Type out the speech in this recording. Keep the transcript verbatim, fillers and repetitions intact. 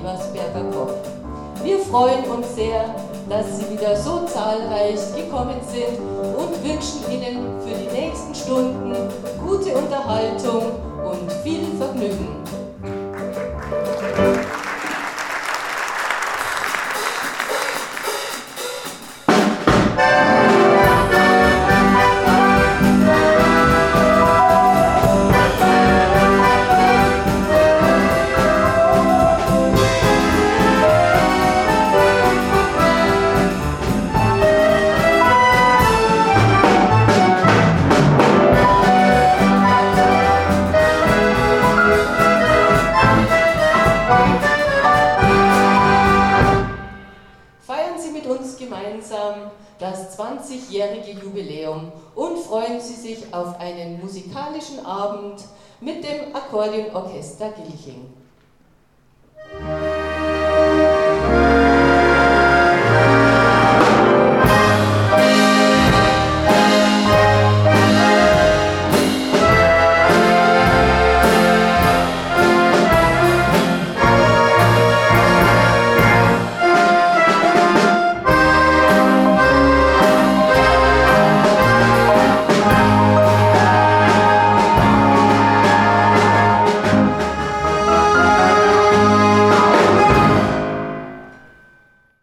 Elversberger Kopf. Wir freuen uns sehr, dass Sie wieder so zahlreich gekommen sind und wünschen Ihnen für die nächsten Stunden gute Unterhaltung und viel Vergnügen. Das zwanzigjährige Jubiläum und freuen Sie sich auf einen musikalischen Abend mit dem Akkordeonorchester Gilching.